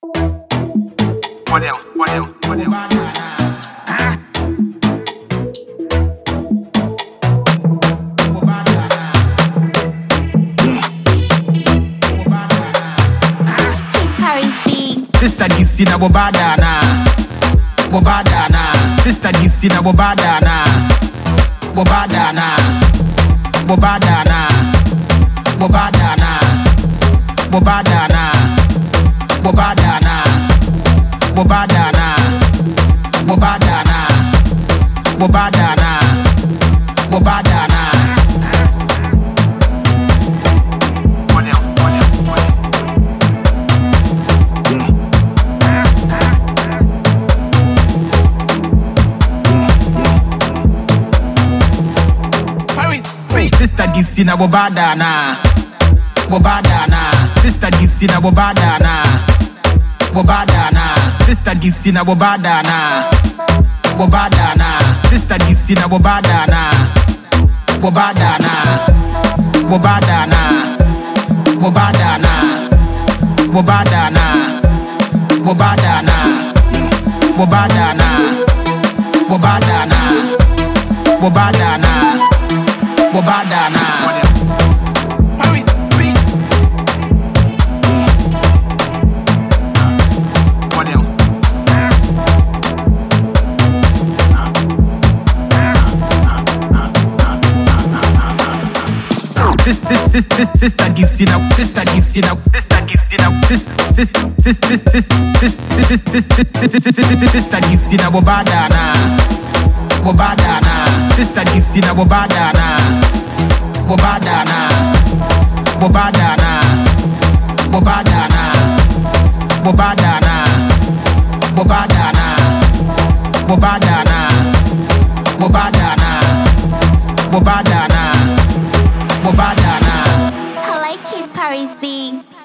What else? What else? What else? Sister Gistina Bobadana, Bobadana. Sister Gistina Bobadana, Bobadana, Bobadana, Bobadana, Bobadana, Bobadana, Bobadana, Bobadana, Bobadana, Bobadana. What else? What else? What else? Sister Gistina Bobadana, Bobadana. Sister Gistina Bobadana, Bobadana. Sister Gistina Bobadana, Bobadana. Sister Gistina Bobadana, Bobadana, Bobadana, Bobadana, Bobadana, Bobadana, Bobadana, Bobadana, Bobadana. Bobadana. What else? Paris, beat. What else? Sister Gistina, Sister Gistina, Sister Gistina, Sister Gistina Bobadana, Bobadana. Sister Gistina Bobadana, Bobadana, Bobadana, Bobadana, Bobadana, Bobadana, Bobadana, Bobadana, Bobadana, Bobadana. I like it, Paris B.